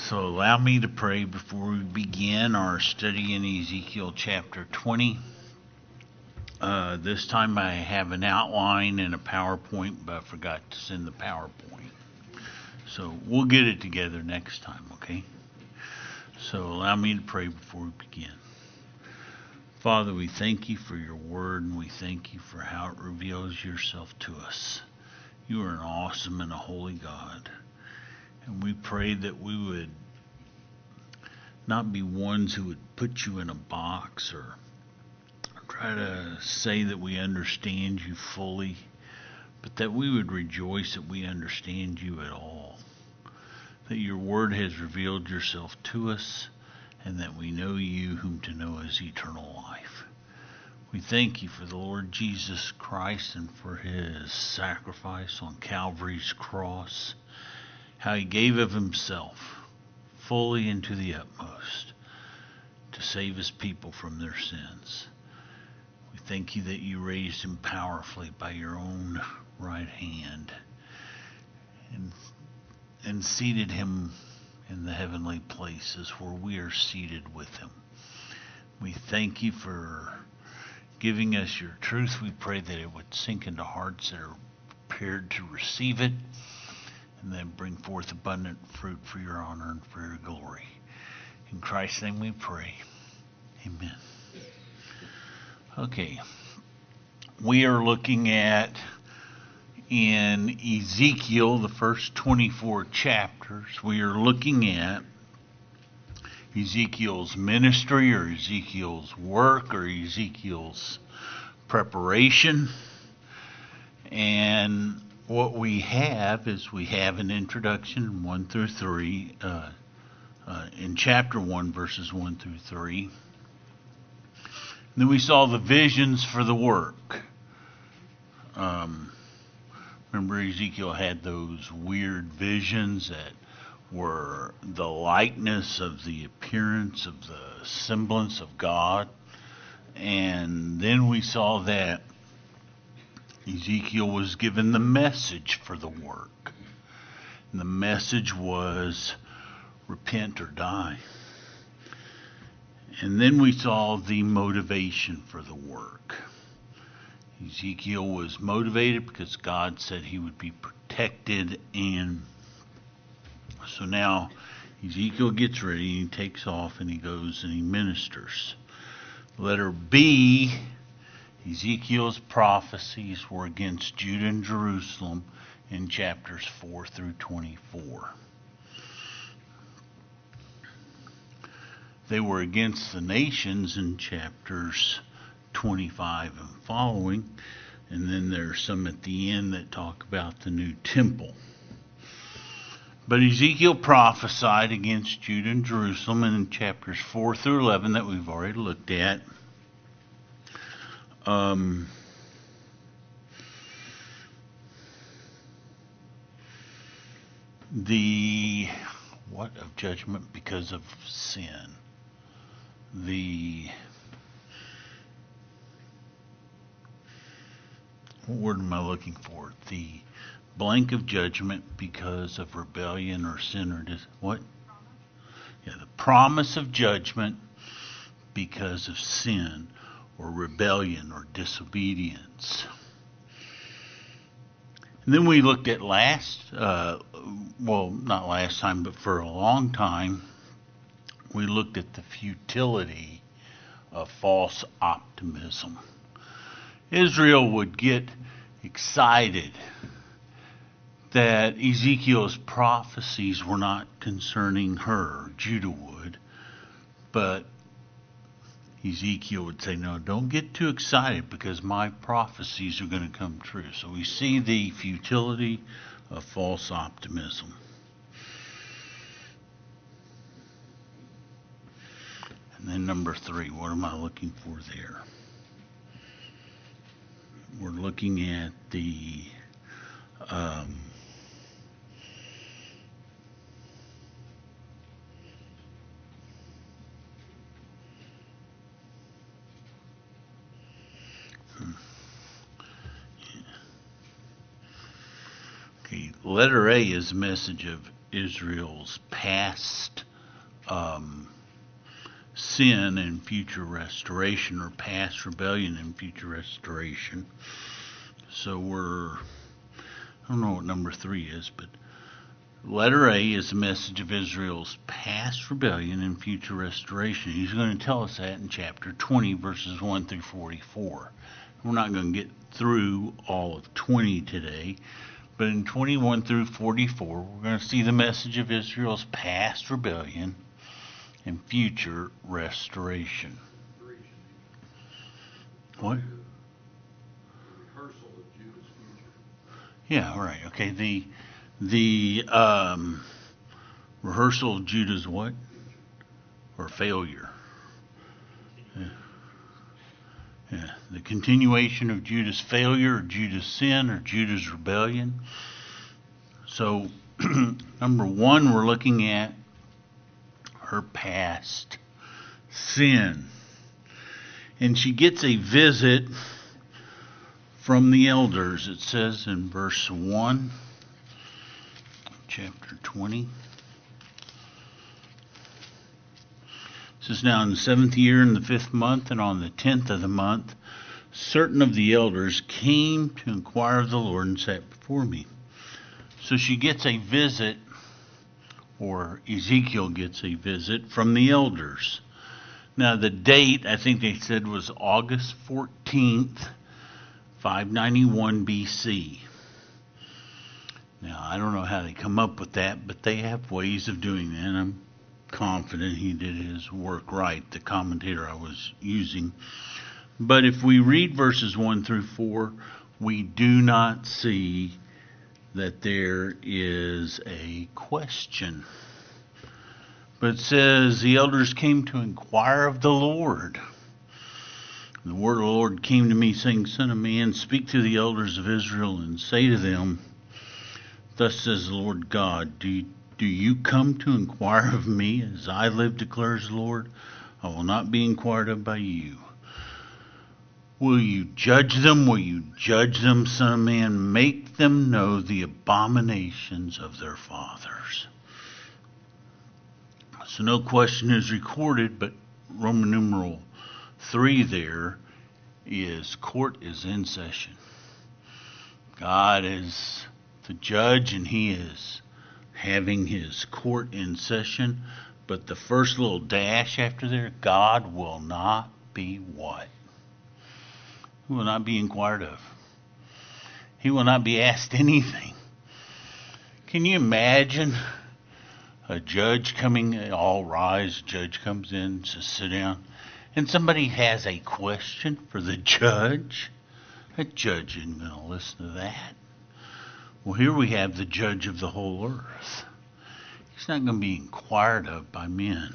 So allow me to pray before we begin our study in Ezekiel chapter 20. This time I have an outline and a PowerPoint, but I forgot to send the PowerPoint. So we'll get it together next time, okay? So allow me to pray before we begin. Father, we thank you for your word, and we thank you for how it reveals yourself to us. You are an awesome and a holy God. And we pray that we would not be ones who would put you in a box or try to say that we understand you fully, but that we would rejoice that we understand you at all. That your word has revealed yourself to us, and that we know you whom to know as eternal life. We thank you for the Lord Jesus Christ and for his sacrifice on Calvary's cross, how he gave of himself fully and to the utmost to save his people from their sins. We thank you that you raised him powerfully by your own right hand and seated him in the heavenly places where we are seated with him. We thank you for giving us your truth. We pray that it would sink into hearts that are prepared to receive it, and then bring forth abundant fruit for your honor and for your glory. In Christ's name we pray. Amen. Okay. We are looking at, in Ezekiel, the first 24 chapters, we are looking at Ezekiel's ministry, or Ezekiel's work, or Ezekiel's preparation. And what we have is we have an introduction 1 through 3 in chapter 1, verses 1 through 3. And then we saw the visions for the work. Remember, Ezekiel had those weird visions that were the likeness of the appearance of the semblance of God. And then we saw that Ezekiel was given the message for the work. And the message was repent or die. And then we saw the motivation for the work. Ezekiel was motivated because God said he would be protected, and so now Ezekiel gets ready, he takes off, and he goes and he ministers. Letter B, Ezekiel's prophecies were against Judah and Jerusalem in chapters 4 through 24. They were against the nations in chapters 25 and following, and then there's some at the end that talk about the new temple. But Ezekiel prophesied against Judah and Jerusalem in chapters 4 through 11 that we've already looked at. The what of judgment because of sin? What word am I looking for? The blank of judgment because of rebellion or sin or what? Yeah, the promise of judgment because of sin or rebellion or disobedience. And then we looked at not last time, but for a long time, we looked at the futility of false optimism. Israel would get excited that Ezekiel's prophecies were not concerning her. Judah would. But Ezekiel would say, no, don't get too excited because my prophecies are going to come true. So we see the futility of false optimism. And then number 3, what am I looking for there? We're looking at the okay, letter A is the message of Israel's past sin and future restoration, or past rebellion and future restoration. So I don't know what number 3 is, but letter A is the message of Israel's past rebellion and future restoration. He's going to tell us that in chapter 20, verses 1 through 44. We're not going to get through all of 20 today, but in 21 through 44, we're going to see the message of Israel's past rebellion and future restoration. What? Rehearsal of Judah's future. Yeah, right. Okay. The rehearsal of Judah's what? Or failure. Yeah. The continuation of Judah's failure, or Judah's sin, or Judah's rebellion. So, number 1, we're looking at her past sin. And she gets a visit from the elders. It says in verse 1, chapter 20. It says, now in the 7th year, in the 5th month, and on the 10th of the month, certain of the elders came to inquire of the Lord and sat before me. So she gets a visit, or Ezekiel gets a visit from the elders. Now the date, I think they said, was August 14th, 591 BC. Now, I don't know how they come up with that, but they have ways of doing that, and I'm confident he did his work right, the commentator I was using. But if we read verses 1 through 4, we do not see that there is a question. But it says, the elders came to inquire of the Lord. The word of the Lord came to me, saying, Son of man, speak to the elders of Israel, and say to them, Thus says the Lord God, do you come to inquire of me? As I live, declares the Lord, I will not be inquired of by you. Will you judge them? Will you judge them, Son of man? Make them know the abominations of their fathers. So no question is recorded, but Roman numeral 3 there is court is in session. God is the judge, and he is having his court in session. But the first little dash after there, God will not be what? He will not be inquired of. He will not be asked anything. Can you imagine a judge coming, all rise, judge comes in, says sit down, and somebody has a question for the judge? A judge isn't going to listen to that. Well, here we have the judge of the whole earth. He's not going to be inquired of by men.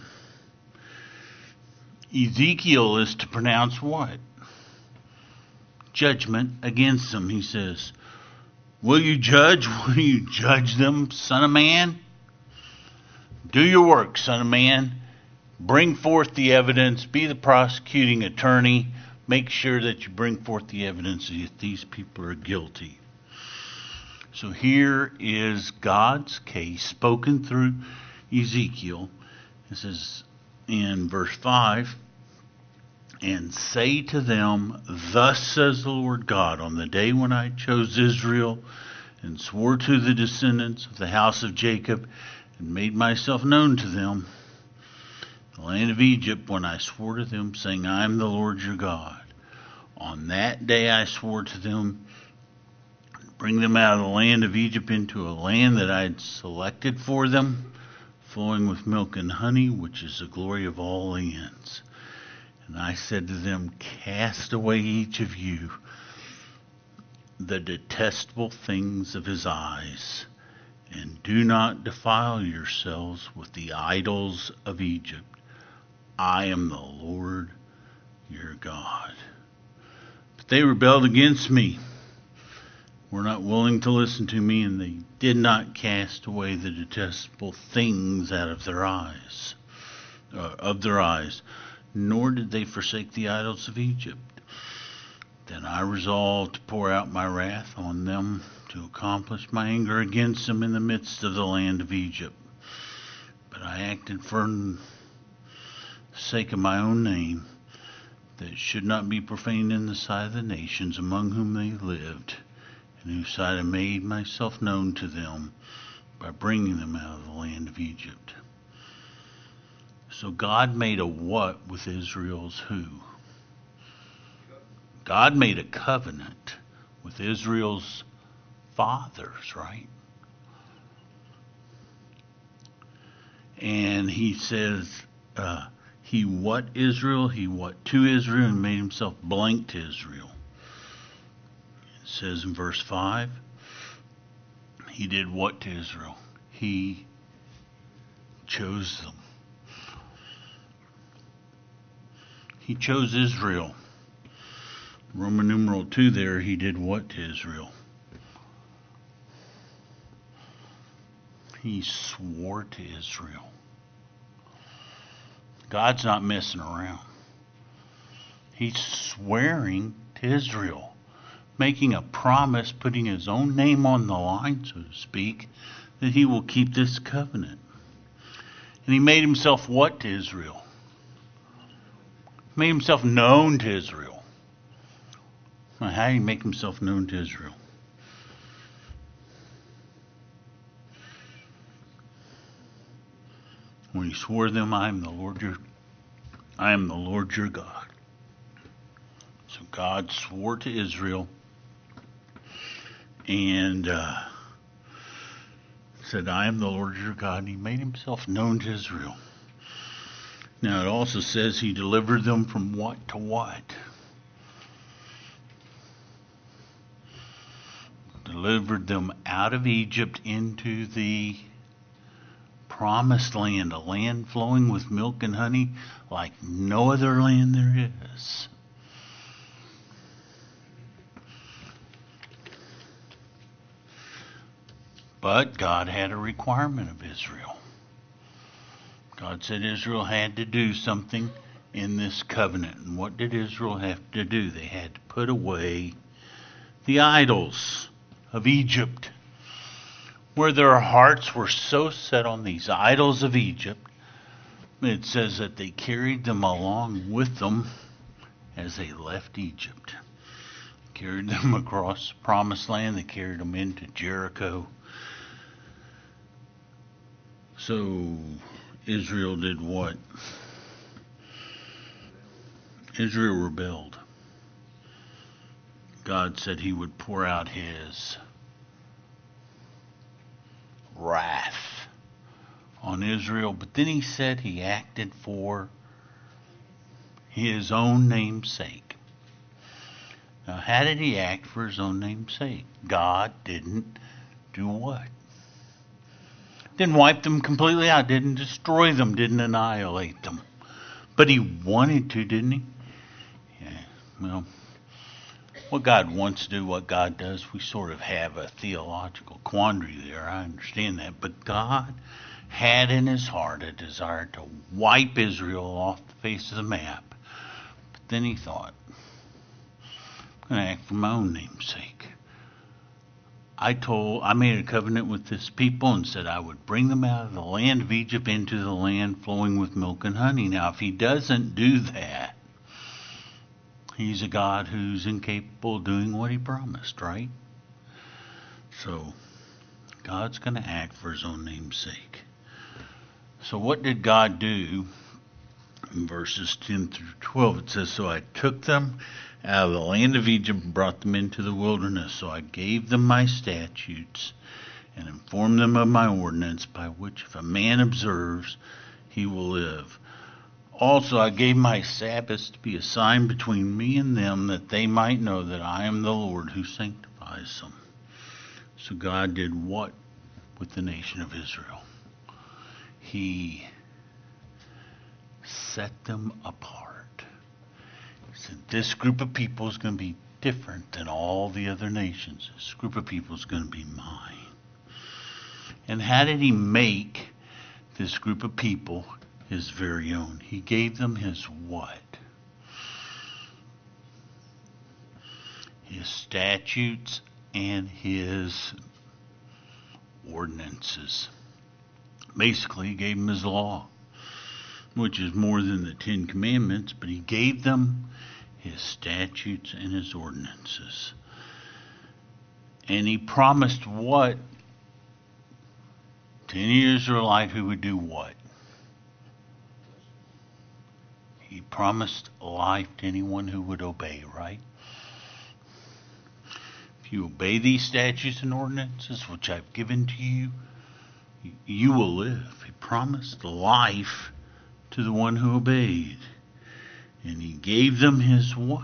Ezekiel is to pronounce what? Judgment against them. He says, will you judge? Will you judge them, son of man? Do your work, son of man. Bring forth the evidence. Be the prosecuting attorney. Make sure that you bring forth the evidence that these people are guilty. So here is God's case spoken through Ezekiel. It says in verse 5, and say to them, Thus says the Lord God, on the day when I chose Israel and swore to the descendants of the house of Jacob and made myself known to them, the land of Egypt, when I swore to them, saying, I am the Lord your God. On that day I swore to them, bring them out of the land of Egypt into a land that I had selected for them, flowing with milk and honey, which is the glory of all lands. And I said to them, cast away each of you the detestable things of his eyes, and do not defile yourselves with the idols of Egypt. I am the Lord your God. But they rebelled against me, were not willing to listen to me, and they did not cast away the detestable things out of their eyes, nor did they forsake the idols of Egypt. Then I resolved to pour out my wrath on them to accomplish my anger against them in the midst of the land of Egypt. But I acted for the sake of my own name, that it should not be profaned in the sight of the nations among whom they lived, in whose sight I made myself known to them by bringing them out of the land of Egypt. So God made a what with Israel's who? God made a covenant with Israel's fathers, right? And he says, he what Israel? He what to Israel and made himself blank to Israel. It says in verse 5, he did what to Israel? He chose them. He chose Israel. Roman numeral 2 there, he did what to Israel? He swore to Israel. God's not messing around. He's swearing to Israel, making a promise, putting his own name on the line, so to speak, that he will keep this covenant. And he made himself what to Israel? Made himself known to Israel. Now, how did he make himself known to Israel? When he swore to them, I am the Lord your God. So God swore to Israel and said, I am the Lord your God. And he made himself known to Israel. Now it also says he delivered them from what to what? Delivered them out of Egypt into the promised land, a land flowing with milk and honey like no other land there is. But God had a requirement of Israel. God said Israel had to do something in this covenant. And what did Israel have to do? They had to put away the idols of Egypt, where their hearts were so set on these idols of Egypt. It says that they carried them along with them as they left Egypt. Carried them across the promised land. They carried them into Jericho. So Israel did what? Israel rebelled. God said he would pour out his wrath on Israel, but then he said he acted for his own name's sake. Now, how did he act for his own name's sake? God didn't do what? Didn't wipe them completely out, didn't destroy them, didn't annihilate them. But he wanted to, didn't he? Yeah, well, what God wants to do, what God does, we sort of have a theological quandary there. I understand that. But God had in his heart a desire to wipe Israel off the face of the map. But then he thought, I'm going to act for my own name's sake. I made a covenant with this people and said I would bring them out of the land of Egypt into the land flowing with milk and honey. Now, if he doesn't do that, he's a God who's incapable of doing what he promised, right? So, God's going to act for his own name's sake. So what did God do? In verses 10 through 12, it says, So I took them out of the land of Egypt and brought them into the wilderness. So I gave them my statutes and informed them of my ordinance, by which if a man observes, he will live. Also I gave my Sabbaths to be a sign between me and them, that they might know that I am the Lord who sanctifies them. So God did what with the nation of Israel? He set them apart. He said, this group of people is going to be different than all the other nations. This group of people is going to be mine. And how did he make this group of people his very own? He gave them his what? His statutes and his ordinances. Basically, he gave them his law, which is more than the 10 Commandments, but he gave them his statutes and his ordinances. And he promised what? To any Israelite who would do what? He promised life to anyone who would obey, right? If you obey these statutes and ordinances, which I've given to you, you will live. He promised life to the one who obeyed. And he gave them his what?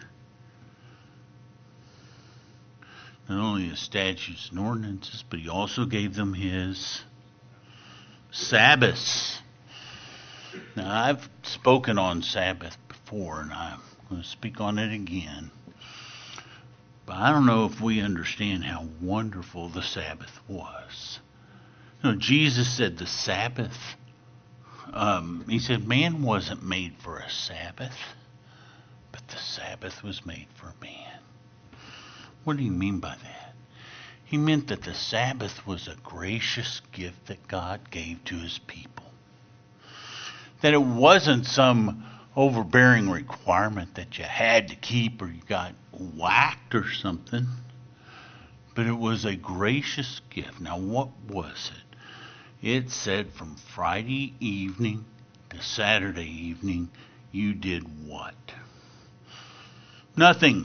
Not only his statutes and ordinances, but he also gave them his Sabbaths. Now, I've spoken on Sabbath before, and I'm going to speak on it again. But I don't know if we understand how wonderful the Sabbath was. You know, Jesus said the Sabbath, he said man wasn't made for a Sabbath, but the Sabbath was made for man. What do you mean by that? He meant that the Sabbath was a gracious gift that God gave to his people. That it wasn't some overbearing requirement that you had to keep or you got whacked or something. But it was a gracious gift. Now, what was it? It said from Friday evening to Saturday evening, you did what? Nothing.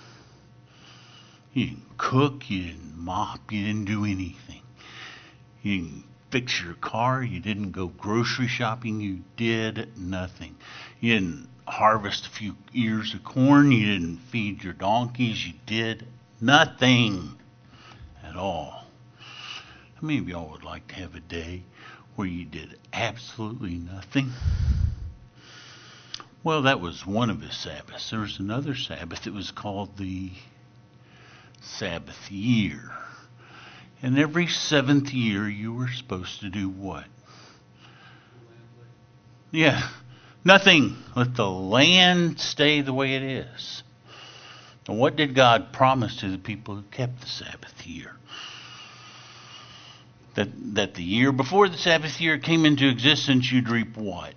You didn't cook, you didn't mop, you didn't do anything. You didn't fix your car, you didn't go grocery shopping, you did nothing. You didn't harvest a few ears of corn, you didn't feed your donkeys, you did nothing at all. How many of y'all would like to have a day where you did absolutely nothing? Well, that was one of his Sabbaths. There was another Sabbath that was called the Sabbath year. And every 7th year you were supposed to do what? Yeah, nothing. Let the land stay the way it is. And what did God promise to the people who kept the Sabbath year? That the year before the Sabbath year came into existence, you'd reap what?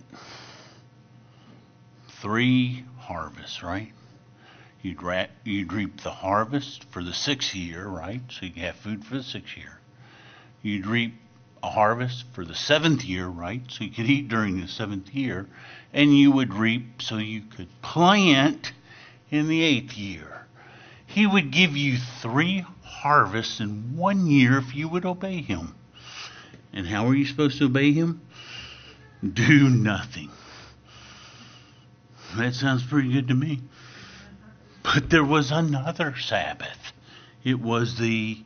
3 harvests, right? You'd reap the harvest for the 6th year, right? So you can have food for the 6th year. You'd reap a harvest for the 7th year, right? So you could eat during the 7th year. And you would reap so you could plant in the 8th year. He would give you 3 harvests in 1 year if you would obey him. And how are you supposed to obey him? Do nothing. That sounds pretty good to me. But there was another Sabbath. It was the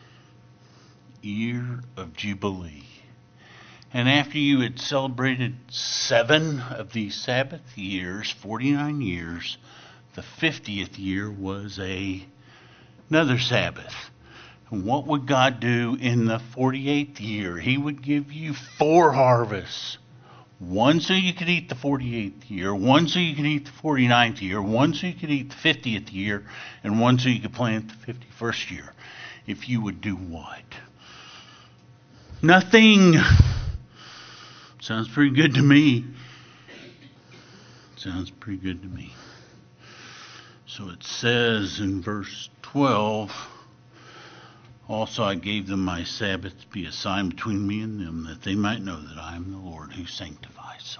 year of Jubilee. And after you had celebrated 7 of these Sabbath years, 49 years, the 50th year was another Sabbath. And what would God do in the 48th year? He would give you 4 harvests. 1 so you could eat the 48th year, 1 so you could eat the 49th year, 1 so you could eat the 50th year, and 1 so you could plant the 51st year. If you would do what? Nothing. Sounds pretty good to me. Sounds pretty good to me. So it says in verse 12, also I gave them my Sabbath to be a sign between me and them, that they might know that I am the Lord who sanctifies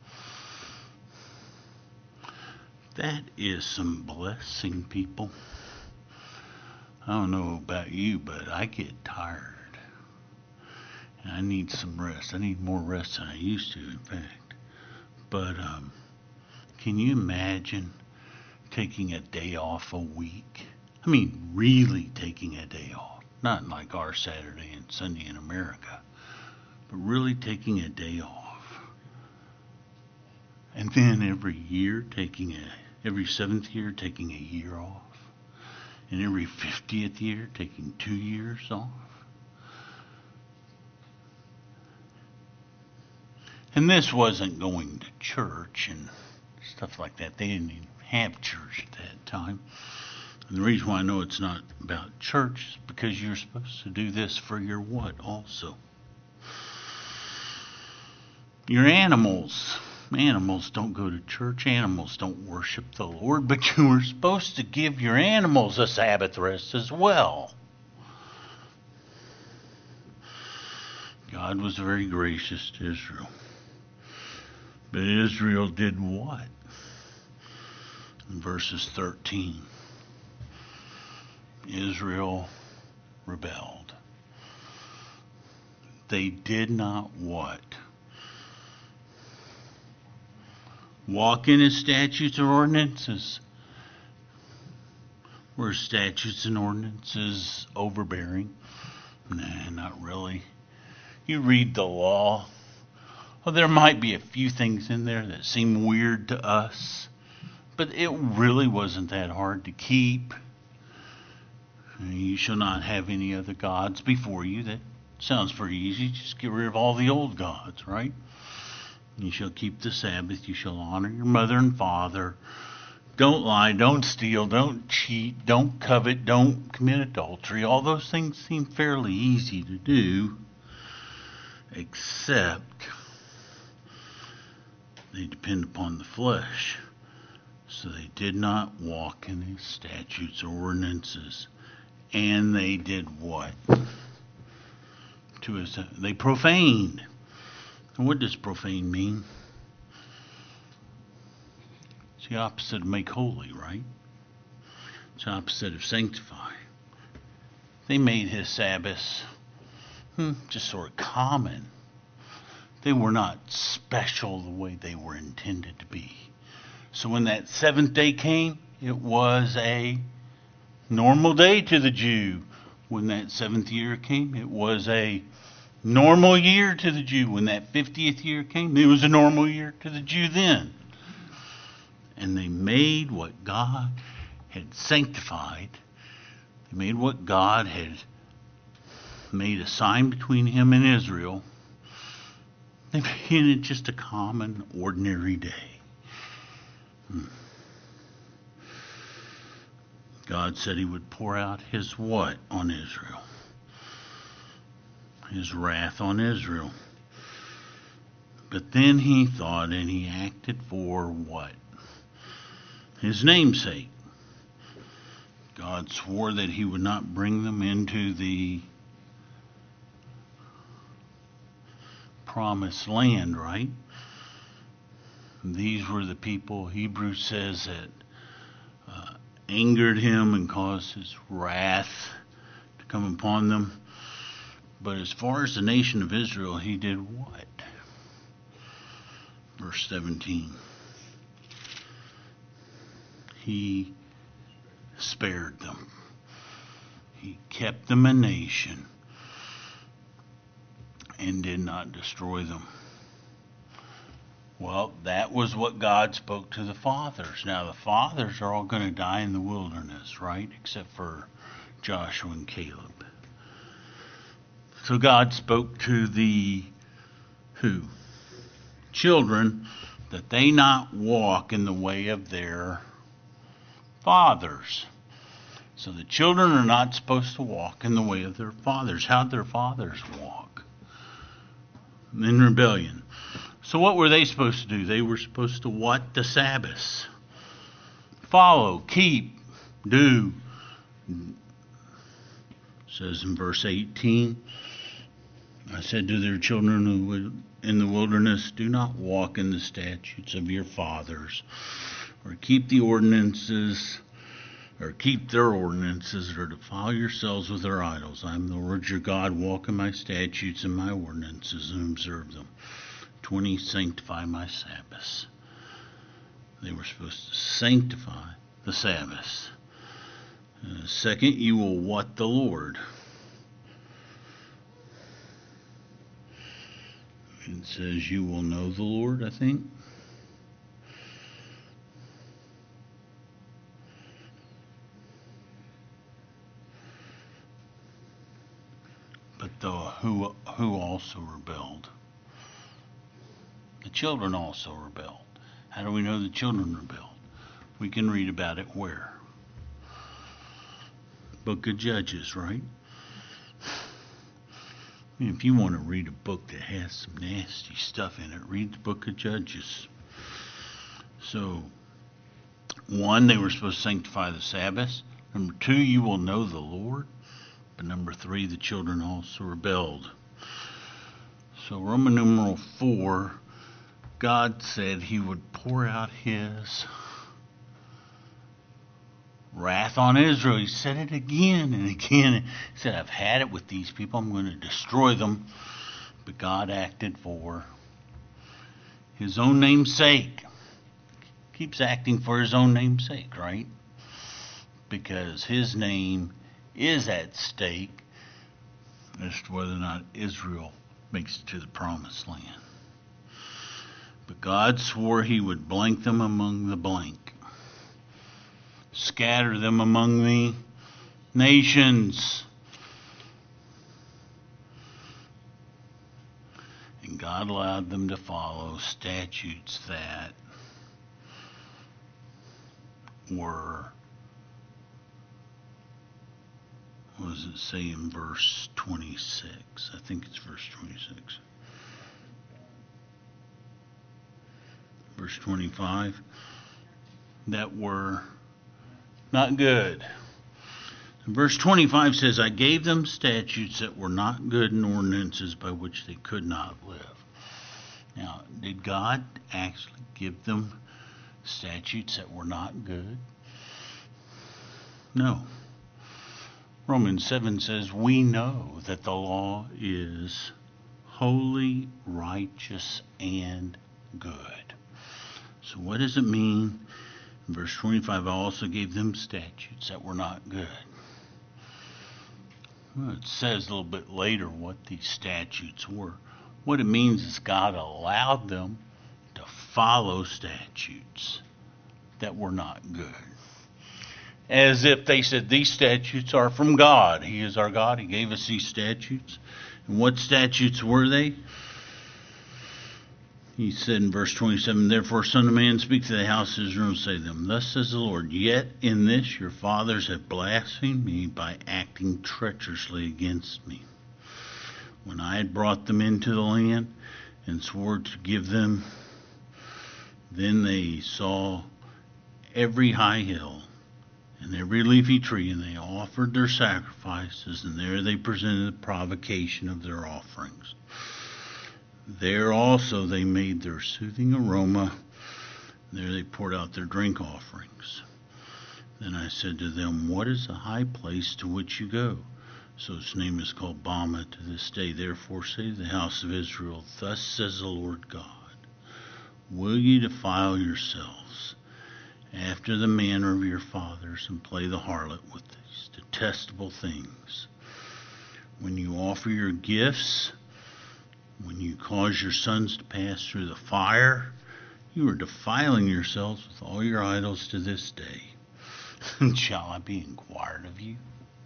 them. That is some blessing, people. I don't know about you, but I get tired. And I need some rest. I need more rest than I used to, in fact. But can you imagine taking a day off a week? I mean, really taking a day off. Not like our Saturday and Sunday in America, but really taking a day off. And then every 7th year, taking a year off. And every 50th year, taking 2 years off. And this wasn't going to church and stuff like that. They didn't even have church at that time. And the reason why I know it's not about church is because you're supposed to do this for your what also? Your animals. Animals don't go to church. Animals don't worship the Lord. But you were supposed to give your animals a Sabbath rest as well. God was very gracious to Israel. But Israel did what? In verses 13. Israel rebelled. They did not what? Walk in his statutes or ordinances. Were statutes and ordinances overbearing? Nah, not really. You read the law. Well, there might be a few things in there that seem weird to us, but it really wasn't that hard to keep. You shall not have any other gods before you. That sounds pretty easy. Just get rid of all the old gods, right? You shall keep the Sabbath. You shall honor your mother and father. Don't lie. Don't steal. Don't cheat. Don't covet. Don't commit adultery. All those things seem fairly easy to do, except they depend upon the flesh. So they did not walk in his statutes or ordinances. And they did what? They profaned. And what does profane mean? It's the opposite of make holy, right? It's the opposite of sanctify. They made his Sabbaths just sort of common. They were not special the way they were intended to be. So when that seventh day came, it was a normal day to the Jew. When that seventh year came, it was a normal year to the Jew. When that 50th year came, it was a normal year to the Jew then. And they made what God had sanctified. They made what God had made a sign between him and Israel. They made it just a common, ordinary day. God said he would pour out his what on Israel? His wrath on Israel. But then he thought and he acted for what? His namesake. God swore that he would not bring them into the promised land, right? These were the people, Hebrews says, that angered him and caused his wrath to come upon them. But as far as the nation of Israel, he did what? Verse 17. He spared them. He kept them a nation and did not destroy them. Well, that was what God spoke to the fathers. Now, the fathers are all going to die in the wilderness, right? Except for Joshua and Caleb. So God spoke to the who? Children, that they not walk in the way of their fathers. So the children are not supposed to walk in the way of their fathers. How'd their fathers walk? In rebellion. So what were they supposed to do? They were supposed to what? The Sabbaths. Follow, keep, do. It says in verse 18, I said to their children who were in the wilderness, do not walk in the statutes of your fathers, or keep the ordinances, or keep their ordinances, or defile yourselves with their idols. I am the Lord your God. Walk in my statutes and my ordinances and observe them. 20, sanctify my Sabbaths. They were supposed to sanctify the Sabbaths. Second, you will what the Lord? It says you will know the Lord, I think. But who also rebelled? The children also rebelled. How do we know the children rebelled? We can read about it where? Book of Judges, right? If you want to read a book that has some nasty stuff in it, read the Book of Judges. So, 1, they were supposed to sanctify the Sabbath. Number 2, you will know the Lord. But number 3, the children also rebelled. So, Roman numeral 4, God said he would pour out his wrath on Israel. He said it again and again. He said, I've had it with these people. I'm going to destroy them. But God acted for his own name's sake. Keeps acting for his own name's sake, right? Because his name is at stake as to whether or not Israel makes it to the promised land. But God swore he would blank them among the blank. Scatter them among the nations. And God allowed them to follow statutes that were, what does it say in verse 26? I think it's verse 26. Verse 25. That were not good. Verse 25 says, I gave them statutes that were not good and ordinances by which they could not live. Now, did God actually give them statutes that were not good? No. Romans 7 says, we know that the law is holy, righteous, and good. So what does it mean? In verse 25, I also gave them statutes that were not good. Well, it says a little bit later what these statutes were. What it means is God allowed them to follow statutes that were not good. As if they said, these statutes are from God. He is our God. He gave us these statutes. And what statutes were they? He said in verse 27, therefore, Son of Man, speak to the house of Israel and say to them, thus says the Lord, yet in this your fathers have blasphemed me by acting treacherously against me. When I had brought them into the land and swore to give them, then they saw every high hill and every leafy tree, and they offered their sacrifices, and there they presented the provocation of their offerings. There also they made their soothing aroma. There they poured out their drink offerings. Then I said to them, what is the high place to which you go? So its name is called Bama to this day. Therefore say to the house of Israel, thus says the Lord God, will ye defile yourselves after the manner of your fathers, and play the harlot with these detestable things? When you offer your gifts, when you cause your sons to pass through the fire, you are defiling yourselves with all your idols to this day. Shall I be inquired of you?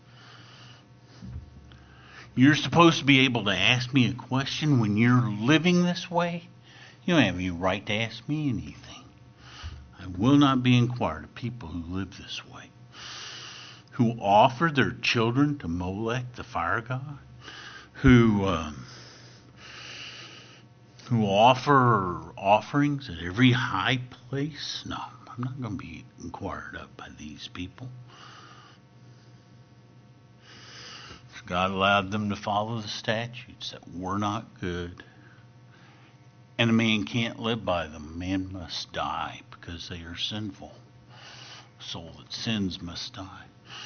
You're supposed to be able to ask me a question when you're living this way. You don't have any right to ask me anything. I will not be inquired of people who live this way, who offer their children to Molech, the fire god, who offer offerings at every high place. No, I'm not going to be inquired of by these people. God allowed them to follow the statutes that were not good. And a man can't live by them. A man must die because they are sinful. A soul that sins must die.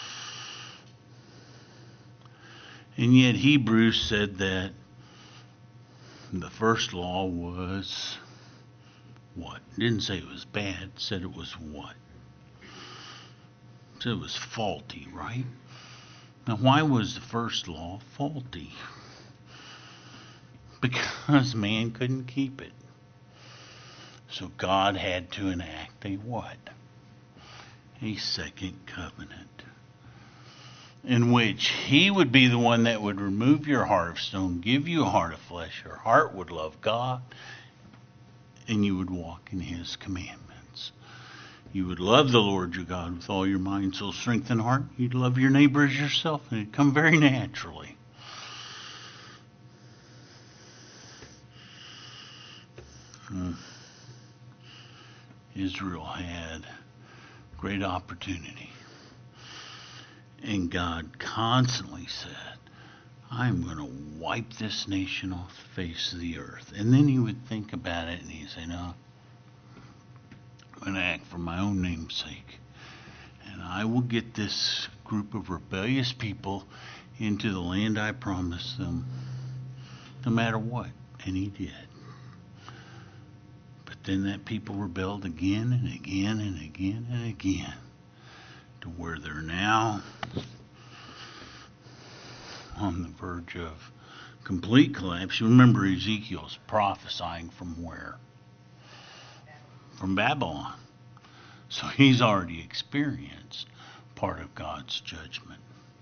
And yet Hebrews said that the first law was what? It didn't say it was bad. It said it was what? It said it was faulty, right? Now, why was the first law faulty? Because man couldn't keep it. So God had to enact a what? A second covenant, in which he would be the one that would remove your heart of stone, give you a heart of flesh. Your heart would love God, and you would walk in his commandments. You would love the Lord your God with all your mind, soul, strength, and heart. You'd love your neighbor as yourself, and it'd come very naturally. Israel had great opportunity. And God constantly said, I'm going to wipe this nation off the face of the earth. And then he would think about it and he'd say, no, I'm going to act for my own name's sake. And I will get this group of rebellious people into the land I promised them, no matter what. And he did. But then that people rebelled again and again and again and again, to where they're now on the verge of complete collapse. You remember Ezekiel's prophesying from where? From Babylon. So he's already experienced part of God's judgment.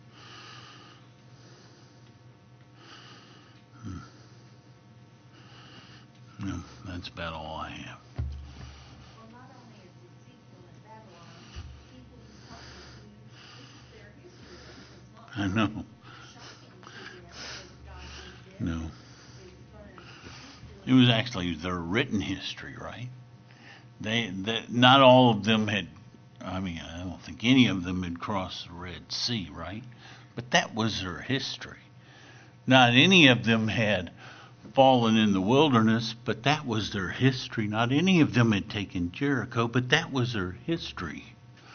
No, that's about all I have. Well, not only is Ezekiel in Babylon, people who talk with you, this is their history. It's not I know. shocking to them what God did. No. It's gonna It was actually their written history, right? They not all of them had, I don't think any of them had crossed the Red Sea, right? But that was their history. Not any of them had fallen in the wilderness, but that was their history. Not any of them had taken Jericho, but that was their history.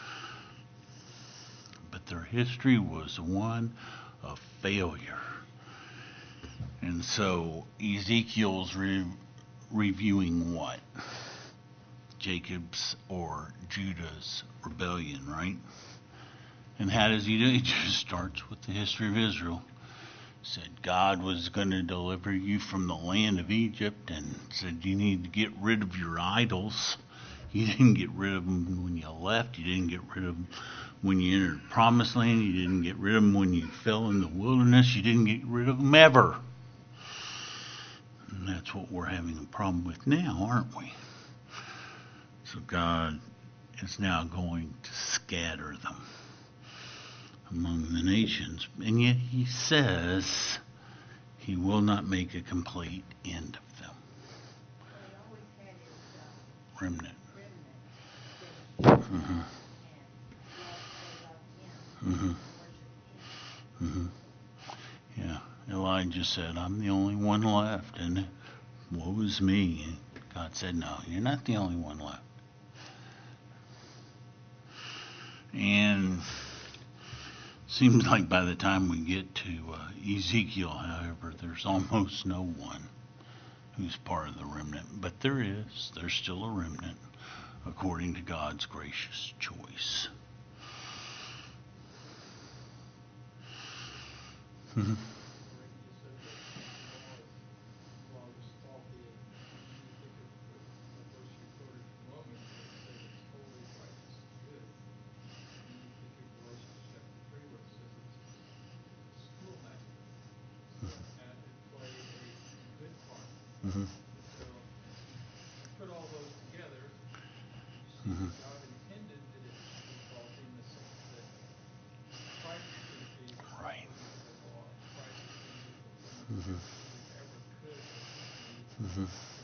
But their history was one of failure. And so Ezekiel's reviewing what? Jacob's or Judah's rebellion, right? And how does he do it? He just starts with the history of Israel. Said God was going to deliver you from the land of Egypt, and said you need to get rid of your idols. You didn't get rid of them when you left. You didn't get rid of them when you entered the promised land. You didn't get rid of them when you fell in the wilderness. You didn't get rid of them ever. And that's what we're having a problem with now, aren't we? So God is now going to scatter them among the nations. And yet he says he will not make a complete end of them. Well, he always had his Remnant. remnant that Mm-hmm. and Mm-hmm. worship him. Mm-hmm. Yeah. Elijah said, I'm the only one left, and woe is me. And God said, no, you're not the only one left. And seems like by the time we get to Ezekiel, however, there's almost no one who's part of the remnant. But there's still a remnant according to God's gracious choice. Mm-hmm. Law was faulty, and you think of the verse you quoted from Romans where it says it's holy, righteous, and good. And you think of Galatians chapter 3 where it says it's schoolmaster. So, and it played a good part. Mm-hmm. So you put all those together, you see Mm-hmm. that God intended that it be faulty in the sense that Christ was going to be Right. according to the law, and Christ was going to be fulfillment Mm-hmm. of whoever could or should be Mm-hmm.